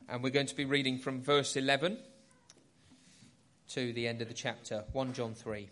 And we're going to be reading from verse 11 to the end of the chapter, 1 John 3.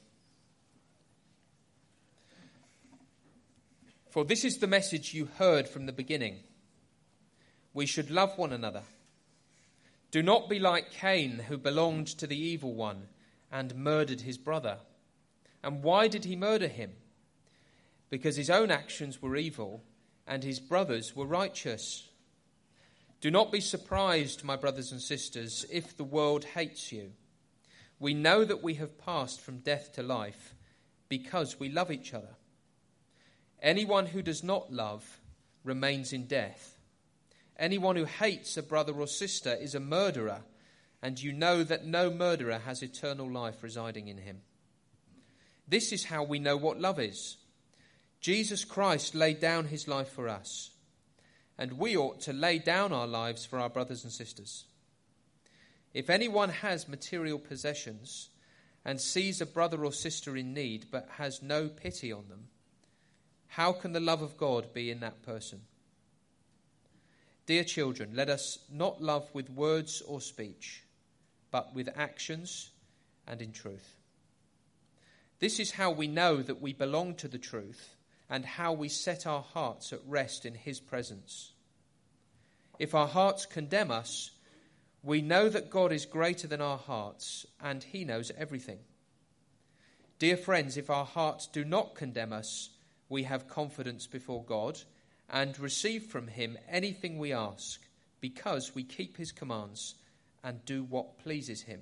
For this is the message you heard from the beginning. We should love one another. Do not be like Cain, who belonged to the evil one and murdered his brother. And why did he murder him? Because his own actions were evil and his brothers were righteous. Do not be surprised, my brothers and sisters, if the world hates you. We know that we have passed from death to life because we love each other. Anyone who does not love remains in death. Anyone who hates a brother or sister is a murderer, and you know that no murderer has eternal life residing in him. This is how we know what love is. Jesus Christ laid down his life for us, and we ought to lay down our lives for our brothers and sisters. If anyone has material possessions and sees a brother or sister in need but has no pity on them, how can the love of God be in that person? Dear children, let us not love with words or speech, but with actions and in truth. This is how we know that we belong to the truth and how we set our hearts at rest in his presence. If our hearts condemn us, we know that God is greater than our hearts and he knows everything. Dear friends, if our hearts do not condemn us, we have confidence before God and receive from him anything we ask, because we keep his commands and do what pleases him.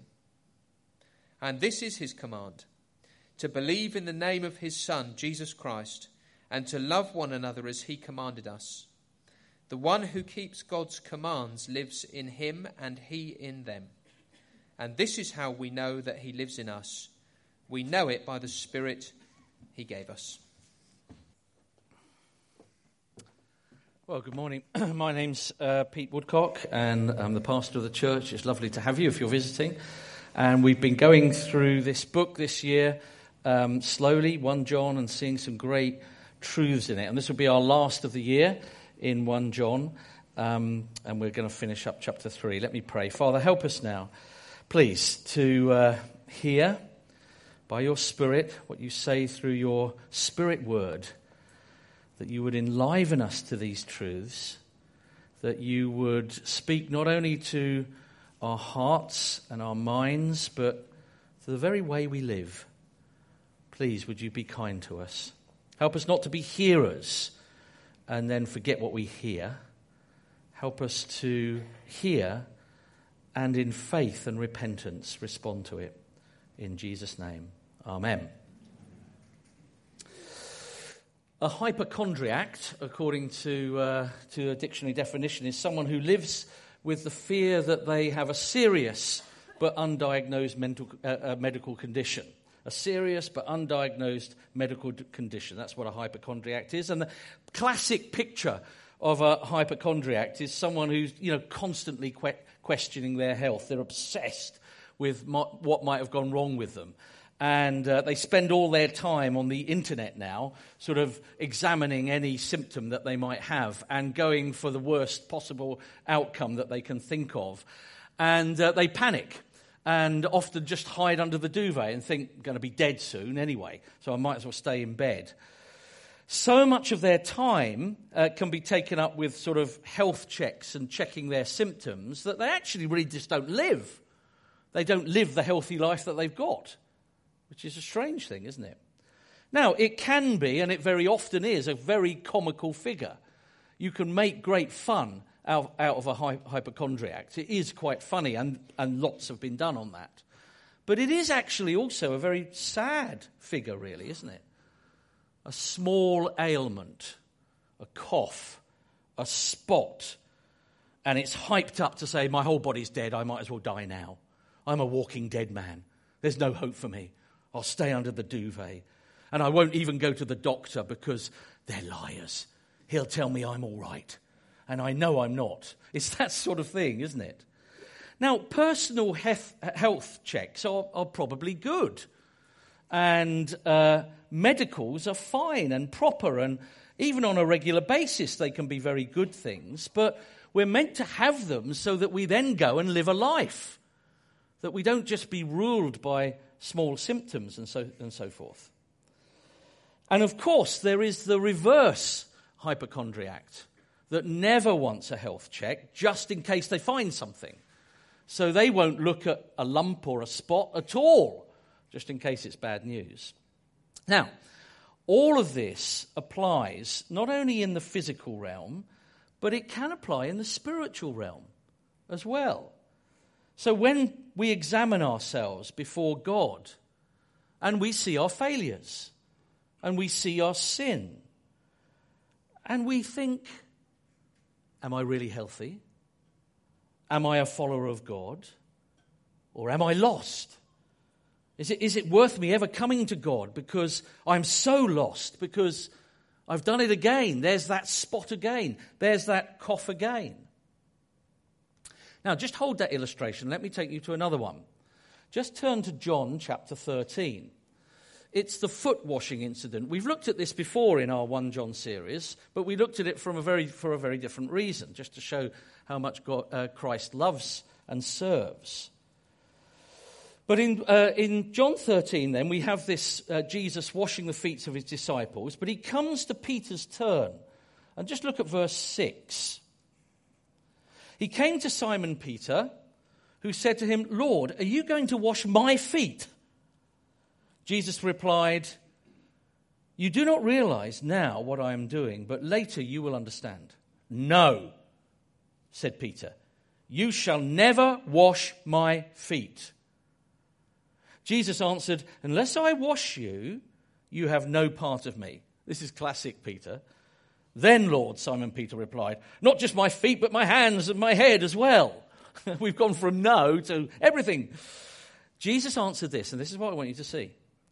And this is his command, to believe in the name of his Son, Jesus Christ, and to love one another as he commanded us. The one who keeps God's commands lives in him and he in them. And this is how we know that he lives in us. We know it by the Spirit he gave us. Well, good morning. My name's Pete Woodcock, and I'm the pastor of the church. It's lovely to have you if you're visiting. And we've been going through this book this year slowly, 1 John, and seeing some great truths in it. And this will be our last of the year in 1 John, and we're going to finish up chapter 3. Let me pray. Father, help us now, please, to hear by your Spirit what you say through your Spirit word, that you would enliven us to these truths, that you would speak not only to our hearts and our minds, but to the very way we live. Please, would you be kind to us? Help us not to be hearers and then forget what we hear. Help us to hear and in faith and repentance respond to it. In Jesus' name, amen. A hypochondriac, according to a dictionary definition, is someone who lives with the fear that they have a serious but undiagnosed medical condition. A serious but undiagnosed medical condition. That's what a hypochondriac is. And the classic picture of a hypochondriac is someone who's, constantly questioning their health. They're obsessed with what might have gone wrong with them. And they spend all their time on the internet now, sort of examining any symptom that they might have and going for the worst possible outcome that they can think of. And they panic and often just hide under the duvet and think, I'm going to be dead soon anyway, so I might as well stay in bed. So much of their time can be taken up with sort of health checks and checking their symptoms that they actually really just don't live. They don't live the healthy life that they've got, which is a strange thing, isn't it? Now, it can be, and it very often is, a very comical figure. You can make great fun out of a hypochondriac. It is quite funny, and lots have been done on that. But it is actually also a very sad figure, really, isn't it? A small ailment, a cough, a spot, and it's hyped up to say, my whole body's dead, I might as well die now. I'm a walking dead man. There's no hope for me. I'll stay under the duvet. And I won't even go to the doctor because they're liars. He'll tell me I'm all right. And I know I'm not. It's that sort of thing, isn't it? Now, personal health checks are probably good. And medicals are fine and proper. And even on a regular basis, they can be very good things. But We're meant to have them so that we then go and live a life, that we don't just be ruled by small symptoms and so forth. And of course, there is the reverse hypochondriac that never wants a health check just in case they find something. So they won't look at a lump or a spot at all, just in case it's bad news. Now, all of this applies not only in the physical realm, but it can apply in the spiritual realm as well. So when we examine ourselves before God and we see our failures and we see our sin and we think, am I really healthy? Am I a follower of God? Or am I lost? Is it worth me ever coming to God because I'm so lost, because I've done it again? There's that spot again. There's that cough again. Now, just hold that illustration. Let me take you to another one. Just turn to John chapter 13. It's the foot washing incident. We've looked at this before in our 1 John series, but we looked at it for a very different reason, just to show how much Christ loves and serves. But in John 13, then, we have this Jesus washing the feet of his disciples, but he comes to Peter's turn. And just look at verse 6. He came to Simon Peter, who said to him, "Lord, are you going to wash my feet?" Jesus replied, "You do not realize now what I am doing, but later you will understand." "No," said Peter, "you shall never wash my feet." Jesus answered, "Unless I wash you, you have no part of me." This is classic Peter. "Then, Lord," Simon Peter replied, "not just my feet, but my hands and my head as well." We've gone from no to everything. Jesus answered this, and this is what I want you to see.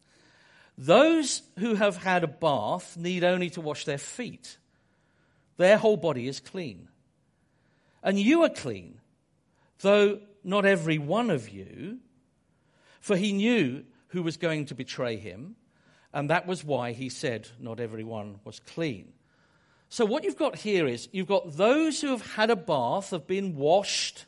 "Those who have had a bath need only to wash their feet. Their whole body is clean. And you are clean, though not every one of you." For he knew who was going to betray him, and that was why he said not everyone was clean. So what you've got here is you've got those who have had a bath, have been washed,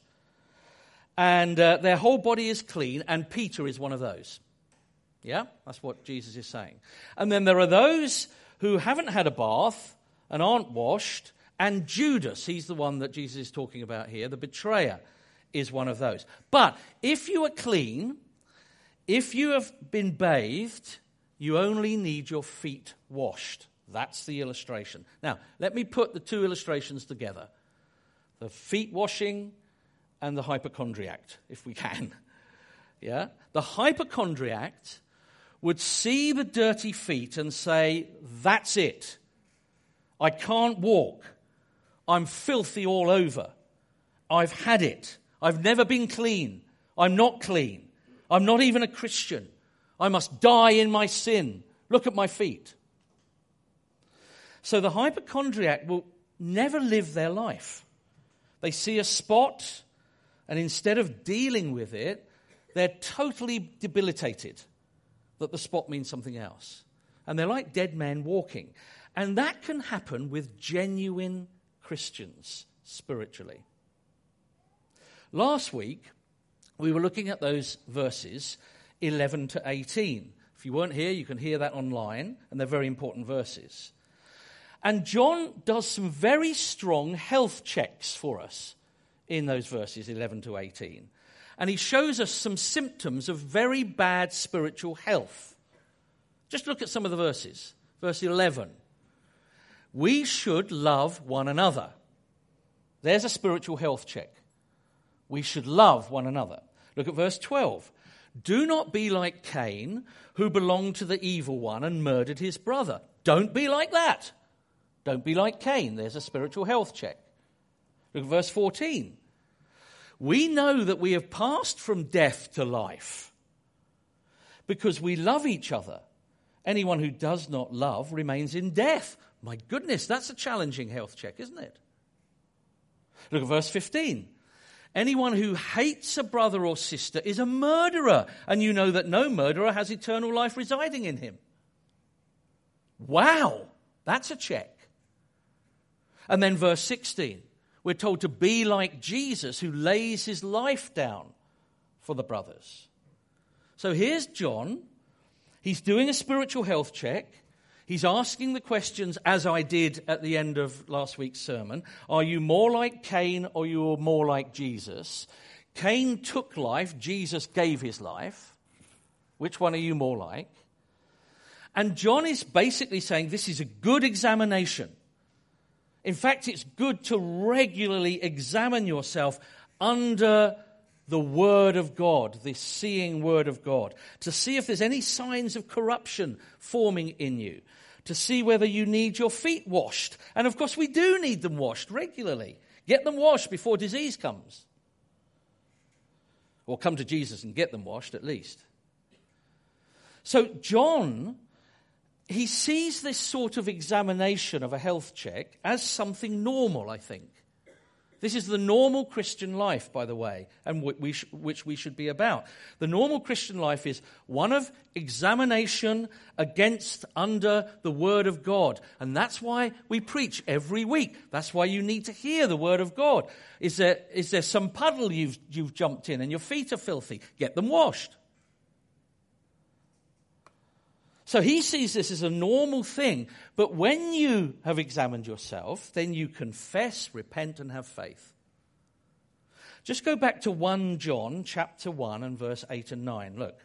and their whole body is clean, and Peter is one of those. Yeah, that's what Jesus is saying. And then there are those who haven't had a bath and aren't washed, and Judas, he's the one that Jesus is talking about here, the betrayer, is one of those. But if you are clean, if you have been bathed, you only need your feet washed. That's the illustration. Now, let me put the two illustrations together. The feet washing and the hypochondriac, if we can. Yeah? The hypochondriac would see the dirty feet and say, "That's it. I can't walk. I'm filthy all over. I've had it. I've never been clean. I'm not clean. I'm not even a Christian. I must die in my sin. Look at my feet." So the hypochondriac will never live their life. They see a spot, and instead of dealing with it, they're totally debilitated that the spot means something else. And they're like dead men walking. And that can happen with genuine Christians spiritually. Last week, we were looking at those verses 11 to 18. If you weren't here, you can hear that online, and they're very important verses. And John does some very strong health checks for us in those verses 11 to 18. And he shows us some symptoms of very bad spiritual health. Just look at some of the verses. Verse 11. We should love one another. There's a spiritual health check. We should love one another. Look at verse 12. Do not be like Cain, who belonged to the evil one and murdered his brother. Don't be like that. Don't be like Cain. There's a spiritual health check. Look at verse 14. We know that we have passed from death to life because we love each other. Anyone who does not love remains in death. My goodness, that's a challenging health check, isn't it? Look at verse 15. Anyone who hates a brother or sister is a murderer, and you know that no murderer has eternal life residing in him. Wow, that's a check. And then verse 16. We're told to be like Jesus, who lays his life down for the brothers. So here's John. He's doing a spiritual health check. He's asking the questions, as I did at the end of last week's sermon. Are you more like Cain or you are more like Jesus? Cain took life. Jesus gave his life. Which one are you more like? And John is basically saying this is a good examination. In fact, it's good to regularly examine yourself under the Word of God, the seeing Word of God, to see if there's any signs of corruption forming in you, to see whether you need your feet washed. And of course, we do need them washed regularly. Get them washed before disease comes. Or come to Jesus and get them washed at least. So John, he sees this sort of examination of a health check as something normal, I think. This is the normal Christian life, by the way, and which we should be about. The normal Christian life is one of examination against under the Word of God. And that's why we preach every week. That's why you need to hear the Word of God. Is there some puddle you've jumped in and your feet are filthy? Get them washed. So he sees this as a normal thing. But when you have examined yourself, then you confess, repent, and have faith. Just go back to 1 John chapter 1 and verse 8 and 9. Look.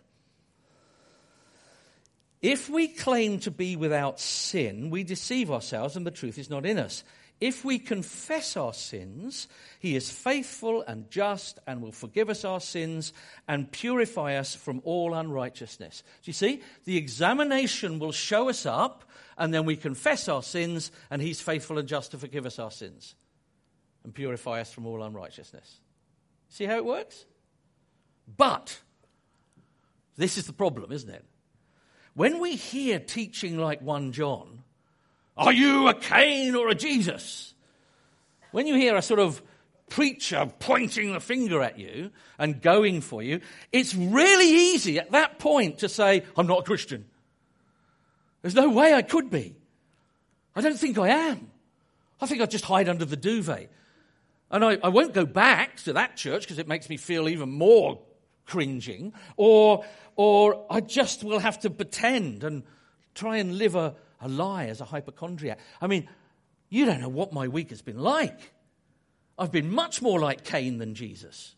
If we claim to be without sin, we deceive ourselves and the truth is not in us. If we confess our sins, he is faithful and just and will forgive us our sins and purify us from all unrighteousness. Do you see? The examination will show us up, and then we confess our sins, and he's faithful and just to forgive us our sins and purify us from all unrighteousness. See how it works? But this is the problem, isn't it? When we hear teaching like 1 John, are you a Cain or a Jesus? When you hear a sort of preacher pointing the finger at you and going for you, it's really easy at that point to say, I'm not a Christian. There's no way I could be. I don't think I am. I think I'd just hide under the duvet. And I won't go back to that church because it makes me feel even more cringing. Or I just will have to pretend and try and live a lie as a hypochondriac. I mean, you don't know what my week has been like. I've been much more like Cain than Jesus.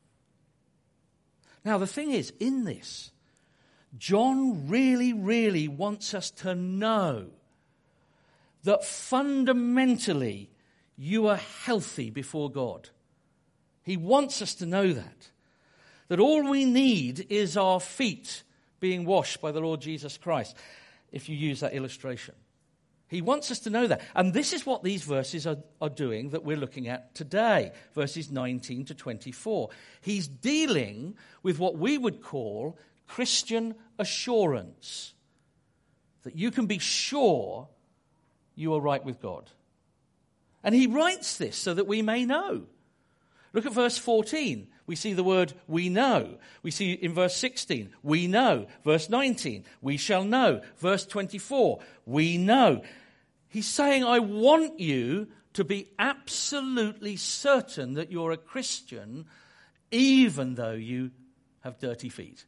Now, the thing is, in this, John really, really wants us to know that fundamentally you are healthy before God. He wants us to know that all we need is our feet being washed by the Lord Jesus Christ, if you use that illustration. He wants us to know that. And this is what these verses are doing that we're looking at today, verses 19 to 24. He's dealing with what we would call Christian assurance, that you can be sure you are right with God. And he writes this so that we may know. Look at verse 14. We see the word we know. We see in verse 16, we know. Verse 19, we shall know. Verse 24, we know. He's saying, I want you to be absolutely certain that you're a Christian, even though you have dirty feet.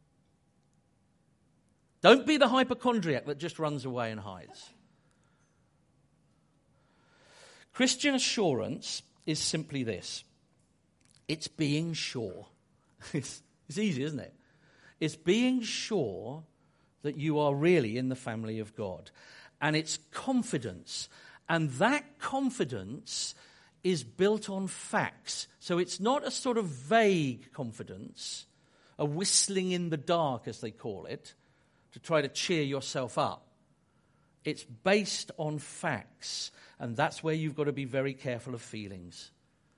Don't be the hypochondriac that just runs away and hides. Christian assurance is simply this. It's being sure. It's easy, isn't it? It's being sure that you are really in the family of God. And it's confidence. And that confidence is built on facts. So it's not a sort of vague confidence, a whistling in the dark, as they call it, to try to cheer yourself up. It's based on facts. And that's where you've got to be very careful of feelings.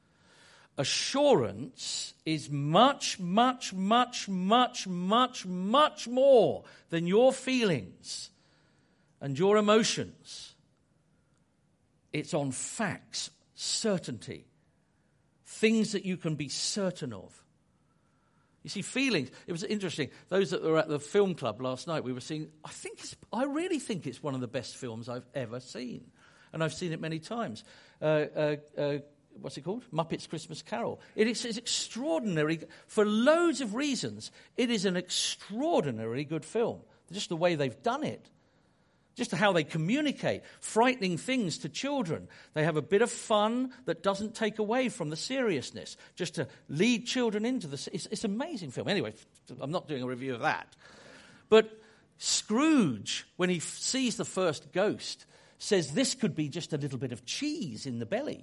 Assurance is much, much, much, much, much, much more than your feelings and your emotions. It's on facts, certainty, things that you can be certain of. You see, feelings, it was interesting. Those that were at the film club last night, we were seeing, I really think it's one of the best films I've ever seen. And I've seen it many times. what's it called? Muppets Christmas Carol. It's extraordinary for loads of reasons. It is an extraordinarily good film. Just the way they've done it. Just how they communicate, frightening things to children. They have a bit of fun that doesn't take away from the seriousness, just to lead children into the... It's an amazing film. Anyway, I'm not doing a review of that. But Scrooge, when he sees the first ghost, says this could be just a little bit of cheese in the belly.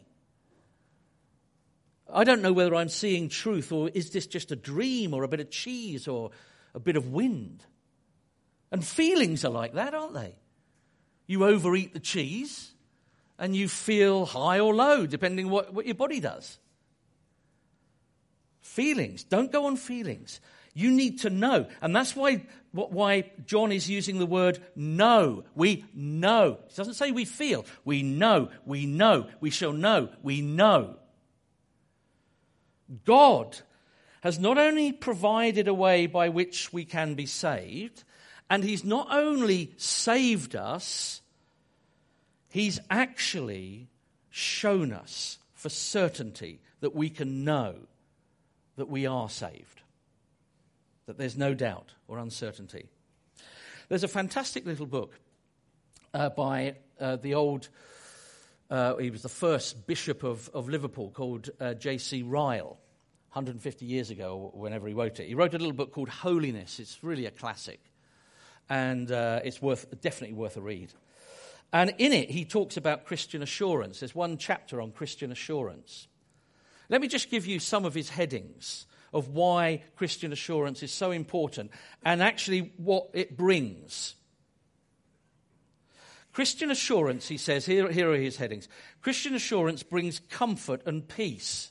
I don't know whether I'm seeing truth, or is this just a dream, or a bit of cheese, or a bit of wind? And feelings are like that, aren't they? You overeat the cheese, and you feel high or low, depending what your body does. Feelings. Don't go on feelings. You need to know. And that's why John is using the word know. We know. He doesn't say we feel. We know. We know. We shall know. We know. God has not only provided a way by which we can be saved, and he's not only saved us, he's actually shown us for certainty that we can know that we are saved, that there's no doubt or uncertainty. There's a fantastic little book by the old, he was the first bishop of Liverpool, called J.C. Ryle, 150 years ago, or whenever he wrote it. He wrote a little book called Holiness. It's really a classic. And it's definitely worth a read. And in it, he talks about Christian assurance. There's one chapter on Christian assurance. Let me just give you some of his headings of why Christian assurance is so important and actually what it brings. Christian assurance, he says, here are his headings. Christian assurance brings comfort and peace.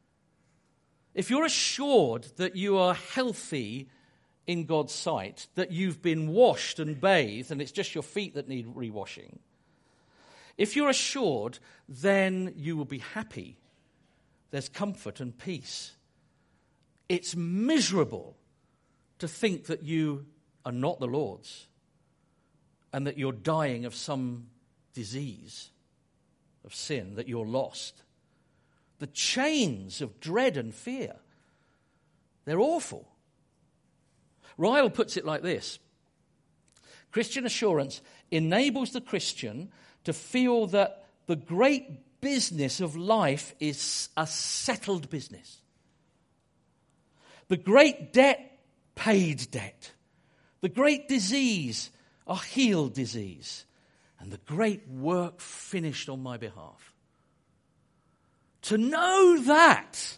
If you're assured that you are healthy in God's sight, that you've been washed and bathed, and it's just your feet that need rewashing, if you're assured, then you will be happy. There's comfort and peace. It's miserable to think that you are not the Lord's and that you're dying of some disease, of sin, that you're lost. The chains of dread and fear, they're awful. Ryle puts it like this. Christian assurance enables the Christian to feel that the great business of life is a settled business. The great debt, paid debt. The great disease, a healed disease. And the great work finished on my behalf. To know that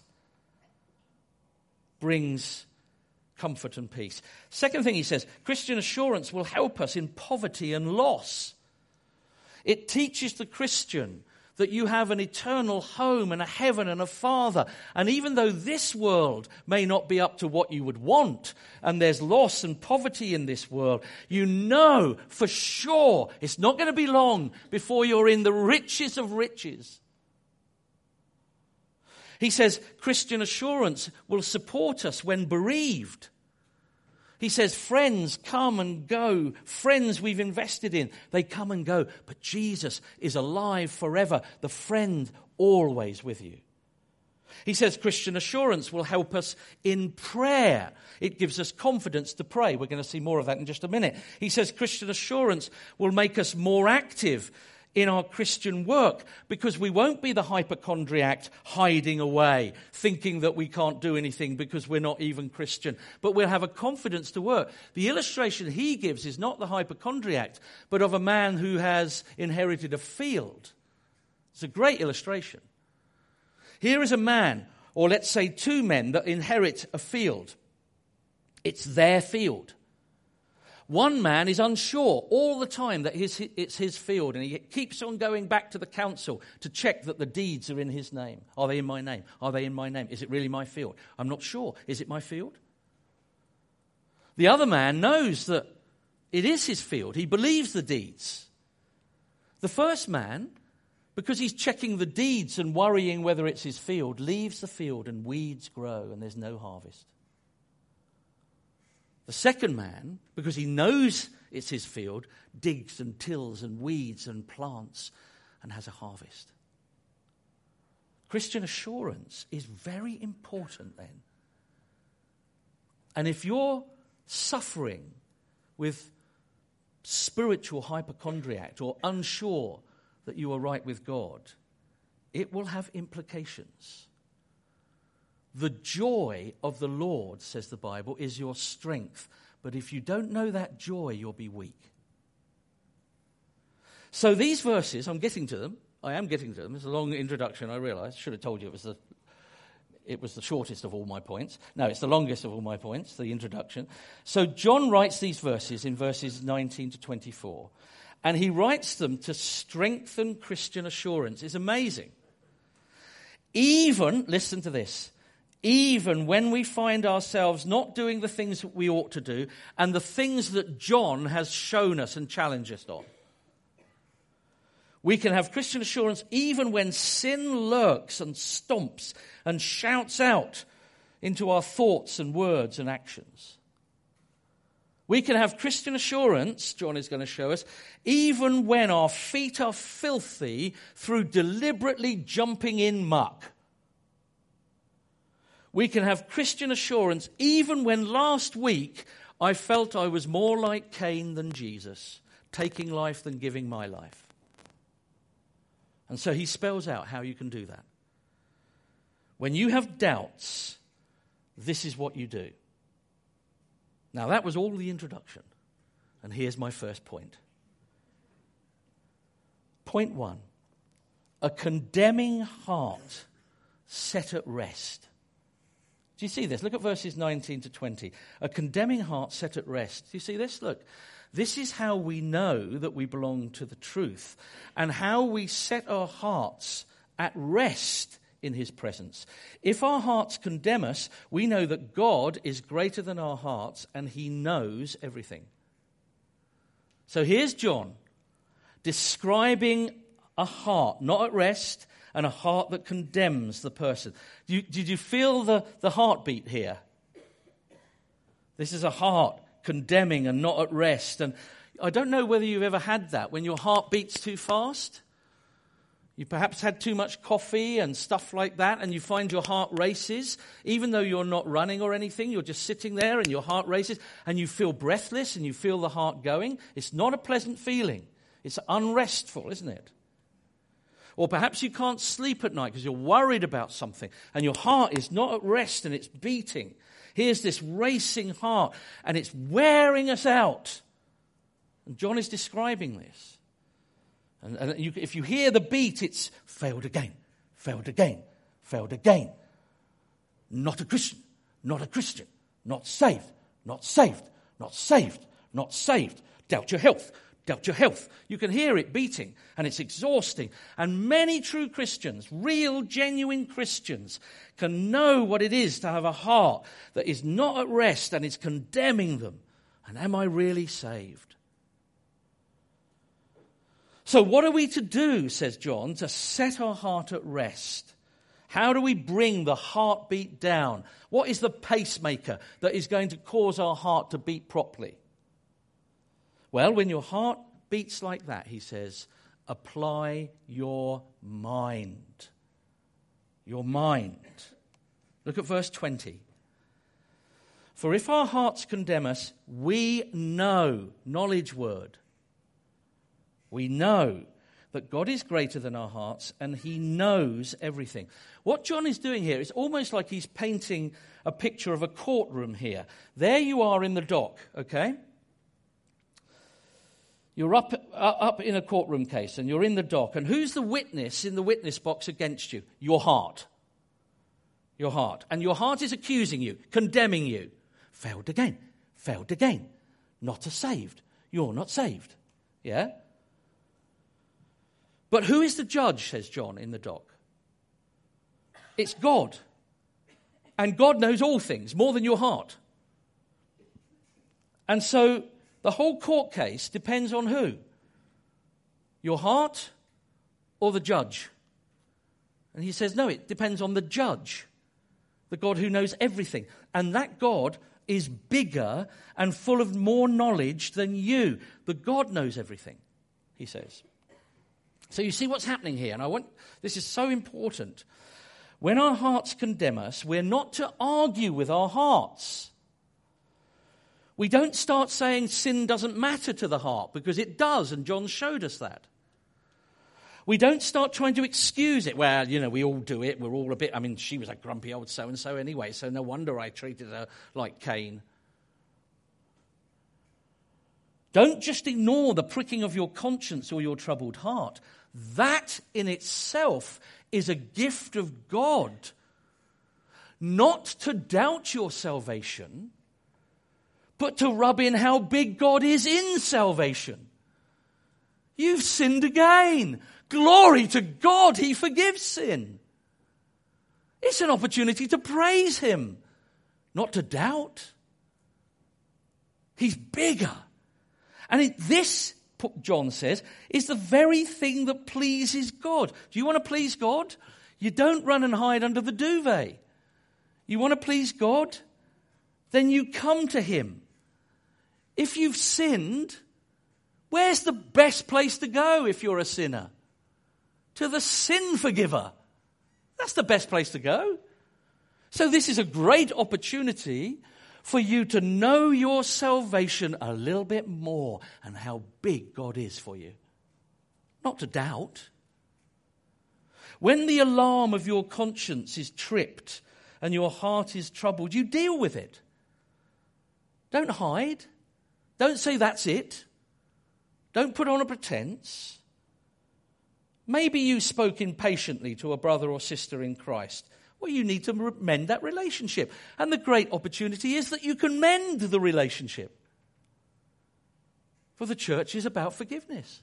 brings comfort and peace. Second thing he says, Christian assurance will help us in poverty and loss. It teaches the Christian that you have an eternal home and a heaven and a Father. And even though this world may not be up to what you would want, and there's loss and poverty in this world, you know for sure it's not going to be long before you're in the riches of riches. He says Christian assurance will support us when bereaved. He says friends come and go. Friends we've invested in, they come and go. But Jesus is alive forever, the friend always with you. He says Christian assurance will help us in prayer. It gives us confidence to pray. We're going to see more of that in just a minute. He says Christian assurance will make us more active in our Christian work, because we won't be the hypochondriac hiding away, thinking that we can't do anything because we're not even Christian, but we'll have a confidence to work. The illustration he gives is not the hypochondriac, but of a man who has inherited a field. It's a great illustration. Here is a man, or let's say two men, that inherit a field. It's their field. One man is unsure all the time that it's his field, and he keeps on going back to the council to check that the deeds are in his name. Are they in my name? Are they in my name? Is it really my field? I'm not sure. Is it my field? The other man knows that it is his field. He believes the deeds. The first man, because he's checking the deeds and worrying whether it's his field, leaves the field and weeds grow and there's no harvest. The second man, because he knows it's his field, digs and tills and weeds and plants and has a harvest. Christian assurance is very important then. And if you're suffering with spiritual hypochondriac or unsure that you are right with God, it will have implications. The joy of the Lord, says the Bible, is your strength. But if you don't know that joy, you'll be weak. So these verses, I'm getting to them. I am getting to them. It's a long introduction, I realise. Should have told you it was the shortest of all my points. No, it's the longest of all my points, the introduction. So John writes these verses in verses 19 to 24. And he writes them to strengthen Christian assurance. It's amazing. Even, listen to this, even when we find ourselves not doing the things that we ought to do and the things that John has shown us and challenged us on. We can have Christian assurance even when sin lurks and stomps and shouts out into our thoughts and words and actions. We can have Christian assurance, John is going to show us, even when our feet are filthy through deliberately jumping in muck. We can have Christian assurance even when last week I felt I was more like Cain than Jesus, taking life than giving my life. And so he spells out how you can do that. When you have doubts, this is what you do. Now, that was all the introduction. And here's my first point. Point 1. A condemning heart set at rest. Do you see this? Look at verses 19 to 20. A condemning heart set at rest. Do you see this? Look. This is how we know that we belong to the truth and how we set our hearts at rest in his presence. If our hearts condemn us, we know that God is greater than our hearts and he knows everything. So here's John describing a heart not at rest and a heart that condemns the person. Did you feel the heartbeat here? This is a heart condemning and not at rest. And I don't know whether you've ever had that when your heart beats too fast. You perhaps had too much coffee and stuff like that, and you find your heart races, even though you're not running or anything. You're just sitting there and your heart races, and you feel breathless and you feel the heart going. It's not a pleasant feeling. It's unrestful, isn't it? Or perhaps you can't sleep at night because you're worried about something, and your heart is not at rest and it's beating. Here's this racing heart, and it's wearing us out. And John is describing this. And if you hear the beat, it's failed again, failed again, failed again. Not a Christian, not a Christian, not saved, not saved, not saved, not saved. Doubt your health, doubt your health. You can hear it beating, and it's exhausting. And many true Christians, real, genuine Christians, can know what it is to have a heart that is not at rest and is condemning them. And am I really saved? So what are we to do, says John, to set our heart at rest? How do we bring the heartbeat down? What is the pacemaker that is going to cause our heart to beat properly? Well, when your heart beats like that, he says, apply your mind. Your mind. Look at verse 20. For if our hearts condemn us, we know, knowledge word. We know that God is greater than our hearts and he knows everything. What John is doing here is almost like he's painting a picture of a courtroom here. There you are in the dock, okay? You're up in a courtroom case and you're in the dock. And who's the witness in the witness box against you? Your heart. Your heart. And your heart is accusing you, condemning you. Failed again. Failed again. Not a saved. You're not saved. Yeah? But who is the judge, says John in the dock? It's God. And God knows all things, more than your heart. And so the whole court case depends on who? Your heart or the judge? And he says, no, it depends on the judge, the God who knows everything. And that God is bigger and full of more knowledge than you. The God knows everything, he says. So you see what's happening here, and this is so important. When our hearts condemn us, we're not to argue with our hearts. We don't start saying sin doesn't matter to the heart, because it does, and John showed us that. We don't start trying to excuse it. Well, we all do it. We're all a bit, she was a grumpy old so-and-so anyway, so no wonder I treated her like Cain. Don't just ignore the pricking of your conscience or your troubled heart. That in itself is a gift of God. Not to doubt your salvation, but to rub in how big God is in salvation. You've sinned again. Glory to God, he forgives sin. It's an opportunity to praise him, not to doubt. He's bigger. And this, John says, is the very thing that pleases God. Do you want to please God? You don't run and hide under the duvet. You want to please God? Then you come to him. If you've sinned, where's the best place to go if you're a sinner? To the sin forgiver. That's the best place to go. So this is a great opportunity for you to know your salvation a little bit more and how big God is for you. Not to doubt. When the alarm of your conscience is tripped and your heart is troubled, you deal with it. Don't hide. Don't say that's it. Don't put on a pretense. Maybe you spoke impatiently to a brother or sister in Christ. Well, you need to mend that relationship. And the great opportunity is that you can mend the relationship. For the church is about forgiveness.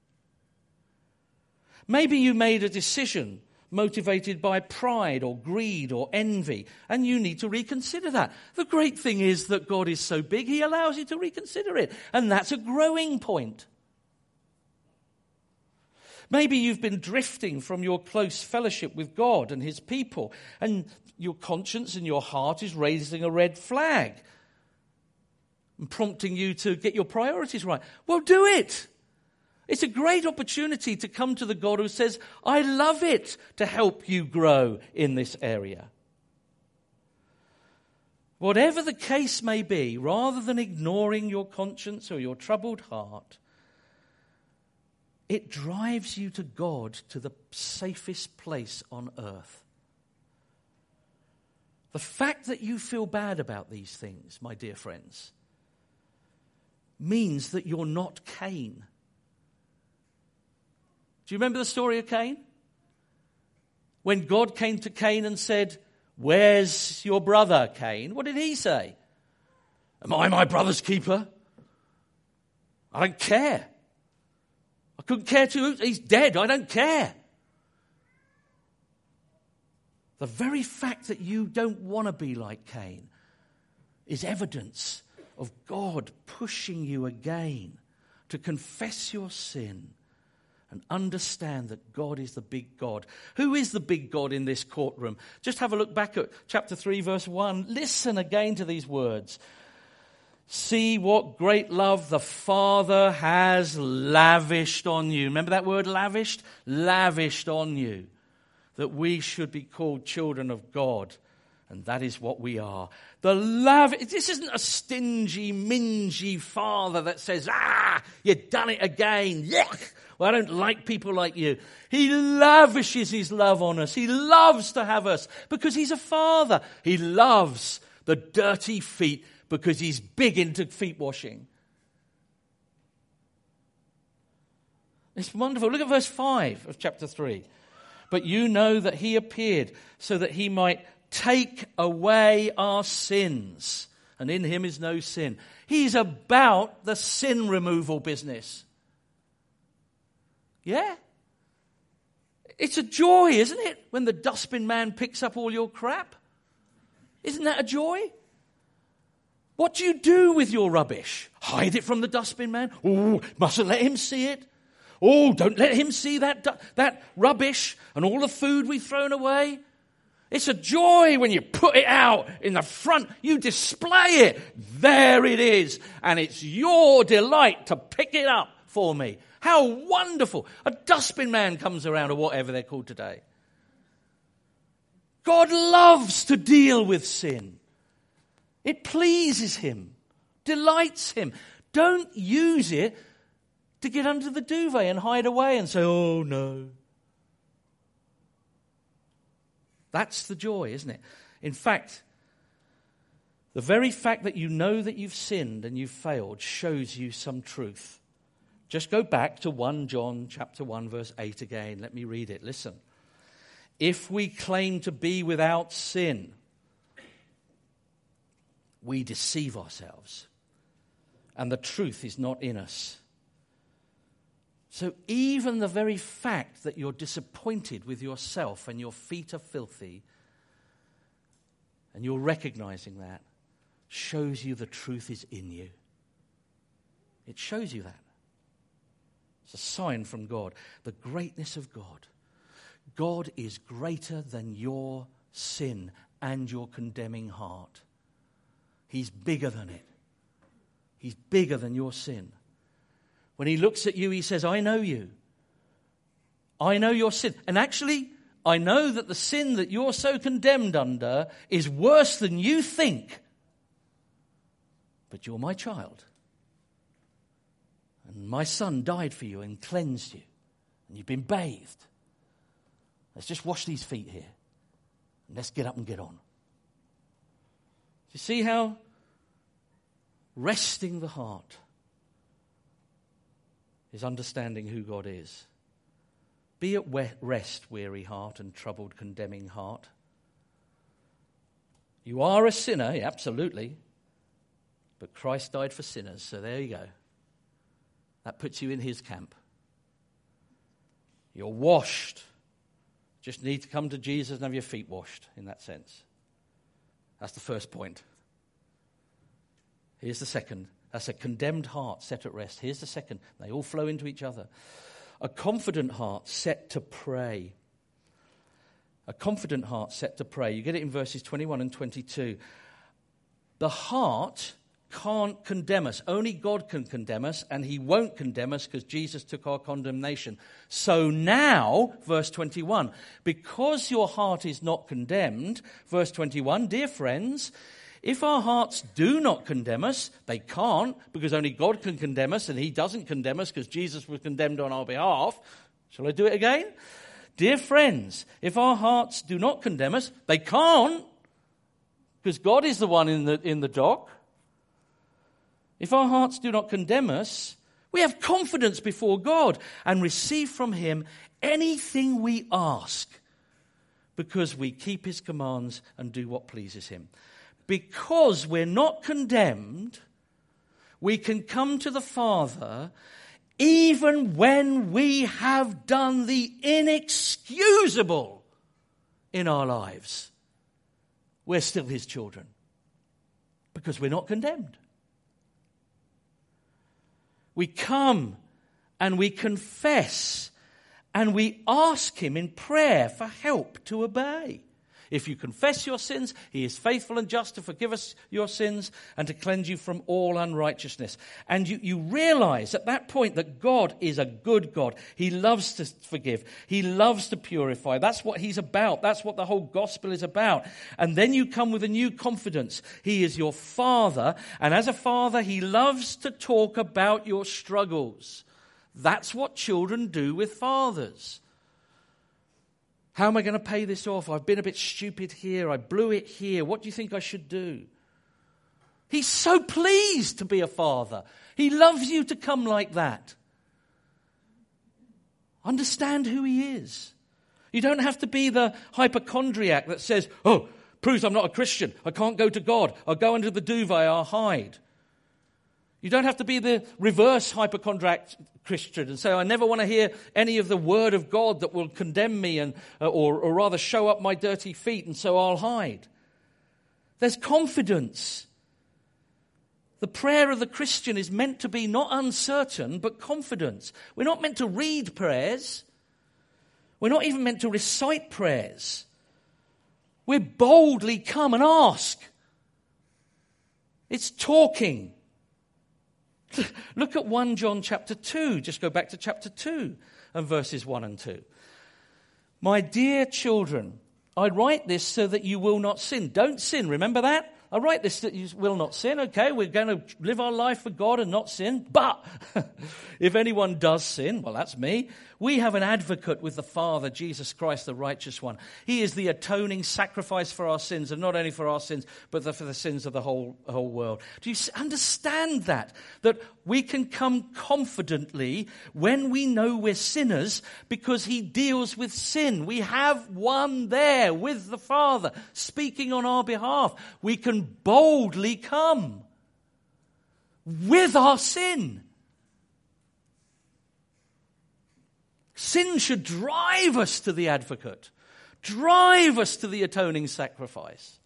Maybe you made a decision motivated by pride or greed or envy, and you need to reconsider that. The great thing is that God is so big, he allows you to reconsider it. And that's a growing point. Maybe you've been drifting from your close fellowship with God and his people, and your conscience and your heart is raising a red flag and prompting you to get your priorities right. Well, do it. It's a great opportunity to come to the God who says, I love it to help you grow in this area. Whatever the case may be, rather than ignoring your conscience or your troubled heart, it drives you to God, to the safest place on earth. The fact that you feel bad about these things, my dear friends, means that you're not Cain. Do you remember the story of Cain? When God came to Cain and said, where's your brother, Cain? What did he say? Am I my brother's keeper? I don't care. I couldn't care too. He's dead. I don't care. The very fact that you don't want to be like Cain is evidence of God pushing you again to confess your sin and understand that God is the big God. Who is the big God in this courtroom? Just have a look back at chapter 3, verse 1. Listen again to these words. See what great love the Father has lavished on you. Remember that word lavished? Lavished on you. That we should be called children of God. And that is what we are. This isn't a stingy, mingy father that says, you've done it again. Yuck. Well, I don't like people like you. He lavishes his love on us. He loves to have us because he's a father. He loves the dirty feet because he's big into feet washing. It's wonderful. Look at verse 5 of chapter 3. But you know that he appeared so that he might take away our sins. And in him is no sin. He's about the sin removal business. Yeah? It's a joy, isn't it? When the dustbin man picks up all your crap. Isn't that a joy? What do you do with your rubbish? Hide it from the dustbin man? Oh, mustn't let him see it. Oh, don't let him see that rubbish and all the food we've thrown away. It's a joy when you put it out in the front. You display it. There it is. And it's your delight to pick it up for me. How wonderful. A dustbin man comes around, or whatever they're called today. God loves to deal with sin. It pleases him, delights him. Don't use it to get under the duvet and hide away and say, oh no. That's the joy, isn't it? In fact, the very fact that you know that you've sinned and you've failed shows you some truth. Just go back to 1 John chapter 1 verse 8 again. Let me read it. Listen. If we claim to be without sin, we deceive ourselves, and the truth is not in us. So even the very fact that you're disappointed with yourself and your feet are filthy, and you're recognizing that, shows you the truth is in you. It shows you that. It's a sign from God. The greatness of God. God is greater than your sin and your condemning heart. He's bigger than it. He's bigger than your sin. When he looks at you, he says, I know you. I know your sin. And actually, I know that the sin that you're so condemned under is worse than you think. But you're my child. And my son died for you and cleansed you. And you've been bathed. Let's just wash these feet here. And let's get up and get on. You see how resting the heart is understanding who God is. Be at rest, weary heart and troubled, condemning heart. You are a sinner, absolutely. But Christ died for sinners, so there you go. That puts you in his camp. You're washed. Just need to come to Jesus and have your feet washed in that sense. That's the first point. Here's the second. That's a condemned heart set at rest. Here's the second. They all flow into each other. A confident heart set to pray. A confident heart set to pray. You get it in verses 21 and 22. The heart can't condemn us. Only God can condemn us, and he won't condemn us because Jesus took our condemnation. So now, verse 21, because your heart is not condemned, verse 21, dear friends, if our hearts do not condemn us, they can't, because only God can condemn us, and he doesn't condemn us because Jesus was condemned on our behalf. Shall I do it again? Dear friends, if our hearts do not condemn us, they can't, because God is the one in the dock. If our hearts do not condemn us, we have confidence before God and receive from him anything we ask, because we keep his commands and do what pleases him. Because we're not condemned, we can come to the Father even when we have done the inexcusable in our lives. We're still his children because we're not condemned. We come and we confess and we ask him in prayer for help to obey. If you confess your sins, he is faithful and just to forgive us your sins and to cleanse you from all unrighteousness. And you realize at that point that God is a good God. He loves to forgive. He loves to purify. That's what he's about. That's what the whole gospel is about. And then you come with a new confidence. He is your Father, and as a father, he loves to talk about your struggles. That's what children do with fathers. How am I going to pay this off? I've been a bit stupid here. I blew it here. What do you think I should do? He's so pleased to be a father. He loves you to come like that. Understand who he is. You don't have to be the hypochondriac that says, oh, proves I'm not a Christian. I can't go to God. I'll go under the duvet. I'll hide. You don't have to be the reverse hypochondriac Christian and say, I never want to hear any of the word of God that will condemn me and or rather show up my dirty feet, and so I'll hide. There's confidence. The prayer of the Christian is meant to be not uncertain, but confidence. We're not meant to read prayers. We're not even meant to recite prayers. We boldly come and ask. It's talking. Look at 1 John chapter 2. Just go back to chapter 2 and verses 1 and 2. My dear children, I write this so that you will not sin. Don't sin, remember that? I write this that you will not sin. Okay, we're going to live our life for God and not sin. But if anyone does sin, well, that's me. We have an advocate with the Father, Jesus Christ, the righteous one. He is the atoning sacrifice for our sins, and not only for our sins, but for the sins of the whole world. Do you understand that? That we can come confidently when we know we're sinners because he deals with sin. We have one there with the Father speaking on our behalf. We can boldly come with our sin. Sin should drive us to the advocate, drive us to the atoning sacrifice.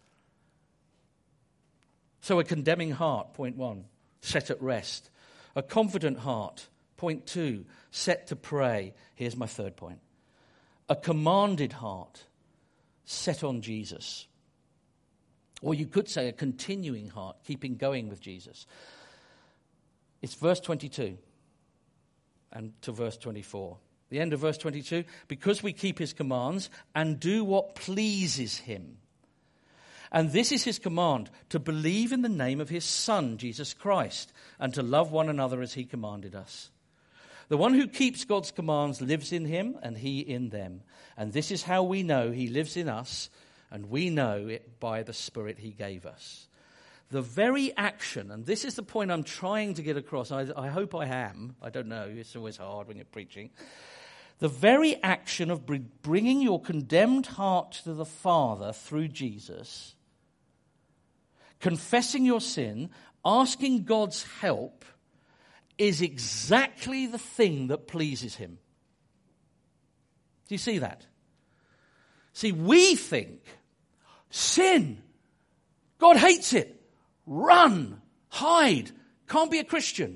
So a condemning heart, point 1, set at rest. A confident heart, point 2, set to pray. Here's my third point. A commanded heart, set on Jesus. Or you could say a continuing heart, keeping going with Jesus. It's verse 22 and to verse 24. The end of verse 22, because we keep his commands and do what pleases him. And this is his command, to believe in the name of his Son, Jesus Christ, and to love one another as he commanded us. The one who keeps God's commands lives in him and he in them. And this is how we know he lives in us, and we know it by the Spirit he gave us. The very action, and this is the point I'm trying to get across, I hope I am, I don't know, it's always hard when you're preaching. The very action of bringing your condemned heart to the Father through Jesus, confessing your sin, asking God's help, is exactly the thing that pleases him. Do you see that? See, we think sin, God hates it, run, hide, can't be a Christian.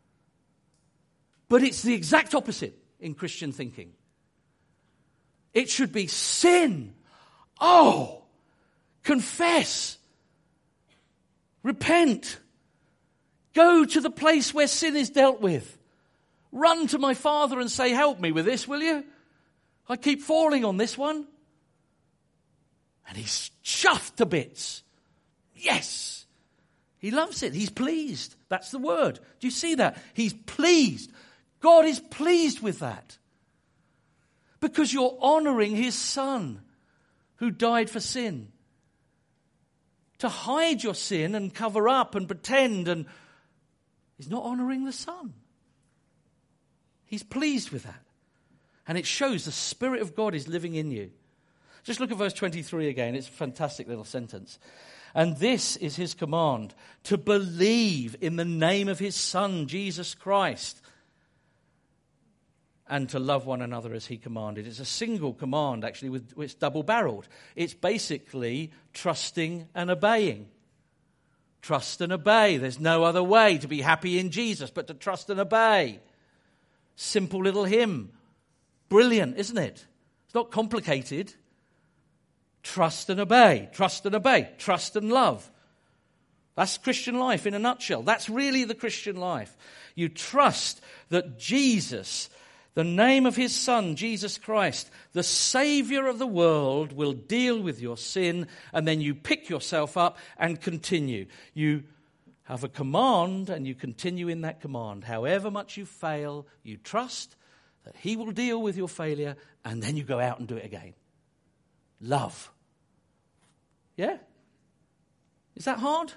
But it's the exact opposite in Christian thinking. It should be sin. Oh, confess. Repent. Go to the place where sin is dealt with. Run to my Father and say, help me with this, will you? I keep falling on this one. And he's chuffed to bits. Yes. He loves it. He's pleased. That's the word. Do you see that? He's pleased. God is pleased with that. Because you're honoring his Son who died for sin. To hide your sin and cover up and pretend and is not honoring the Son. He's pleased with that. And it shows the Spirit of God is living in you. Just look at verse 23 again. It's a fantastic little sentence. And this is his command, to believe in the name of his Son, Jesus Christ, and to love one another as he commanded. It's a single command, actually, it's double-barreled. It's basically trusting and obeying. Trust and obey. There's no other way to be happy in Jesus but to trust and obey. Simple little hymn. Brilliant, isn't it? It's not complicated. Trust and obey. Trust and obey. Trust and love. That's Christian life in a nutshell. That's really the Christian life. You trust that Jesus, the name of his Son, Jesus Christ, the Savior of the world, will deal with your sin, and then you pick yourself up and continue. You have a command and you continue in that command. However much you fail, you trust that he will deal with your failure, and then you go out and do it again. Love. Yeah? Is that hard?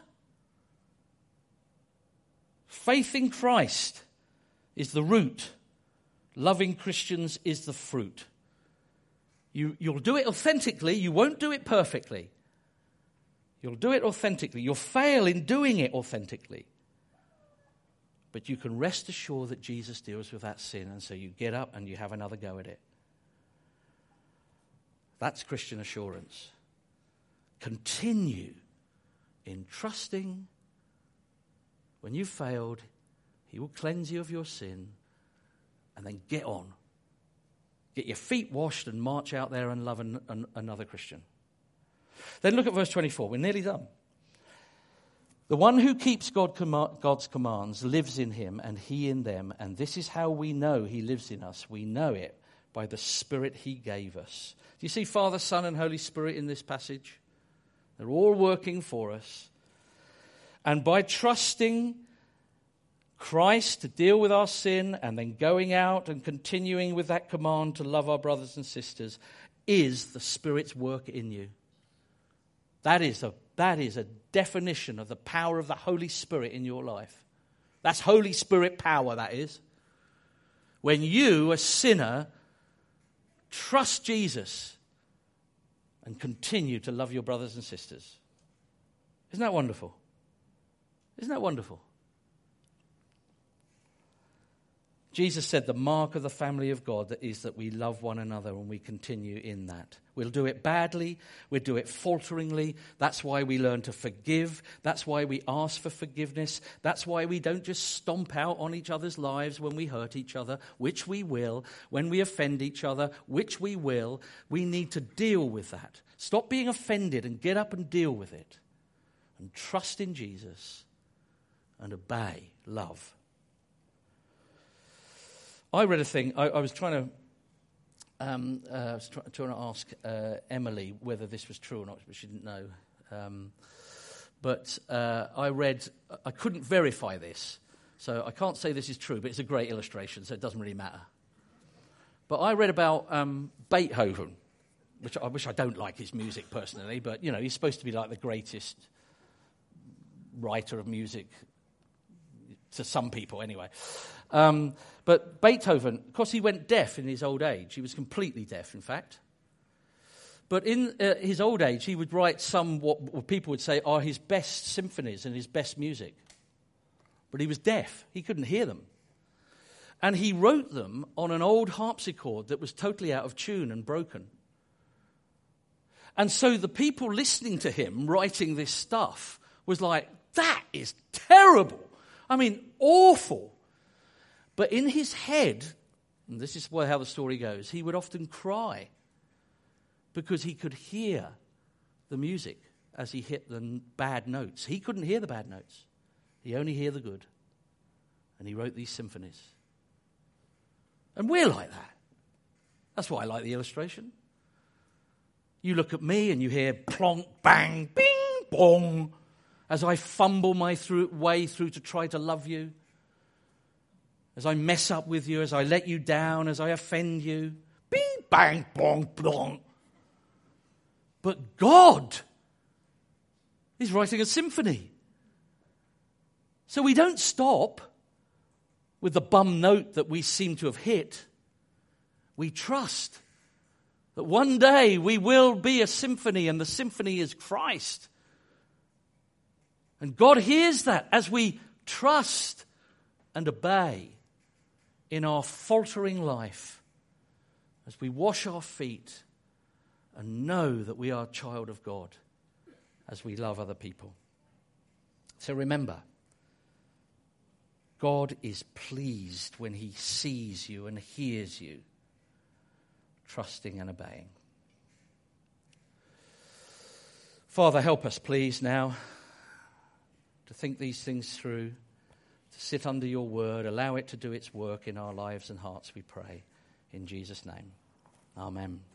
Faith in Christ is the root. Loving Christians is the fruit. You'll do it authentically. You won't do it perfectly. You'll do it authentically. You'll fail in doing it authentically. But you can rest assured that Jesus deals with that sin, and so you get up and you have another go at it. That's Christian assurance. Continue in trusting. When you've failed, he will cleanse you of your sin. And then get on. Get your feet washed and march out there and love another Christian. Then look at verse 24. We're nearly done. The one who keeps God's commands lives in him and he in them. And this is how we know he lives in us. We know it by the Spirit he gave us. Do you see Father, Son, and Holy Spirit in this passage? They're all working for us. And by trusting Christ to deal with our sin and then going out and continuing with that command to love our brothers and sisters is the Spirit's work in you. That is a definition of the power of the Holy Spirit in your life. That's Holy Spirit power, that is. When you, a sinner, trust Jesus and continue to love your brothers and sisters. Isn't that wonderful? Isn't that wonderful? Jesus said the mark of the family of God is that we love one another and we continue in that. We'll do it badly. We'll do it falteringly. That's why we learn to forgive. That's why we ask for forgiveness. That's why we don't just stomp out on each other's lives when we hurt each other, which we will. When we offend each other, which we will. We need to deal with that. Stop being offended and get up and deal with it. And trust in Jesus and obey, love. I read a thing. I was trying to ask Emily whether this was true or not, but she didn't know. But I couldn't verify this, so I can't say this is true, but it's a great illustration, so it doesn't really matter. But I read about Beethoven, which I don't like his music personally, but, he's supposed to be like the greatest writer of music to some people anyway. But Beethoven, of course, he went deaf in his old age. He was completely deaf, in fact. But in his old age, he would write some what people would say are his best symphonies and his best music. But he was deaf. He couldn't hear them. And he wrote them on an old harpsichord that was totally out of tune and broken. And so the people listening to him writing this stuff was like, that is terrible. I mean, awful. But in his head, and this is how the story goes, he would often cry because he could hear the music as he hit the bad notes. He couldn't hear the bad notes. He only heard the good. And he wrote these symphonies. And we're like that. That's why I like the illustration. You look at me and you hear plonk, bang, bing, bong, as I fumble my way through to try to love you, as I mess up with you, as I let you down, as I offend you. Bing, bang, bong, blong. But God is writing a symphony. So we don't stop with the bum note that we seem to have hit. We trust that one day we will be a symphony, and the symphony is Christ. And God hears that as we trust and obey in our faltering life, as we wash our feet and know that we are a child of God, as we love other people. So remember, God is pleased when he sees you and hears you, trusting and obeying. Father, help us, please, now to think these things through, to sit under your word, allow it to do its work in our lives and hearts, we pray. In Jesus' name, amen.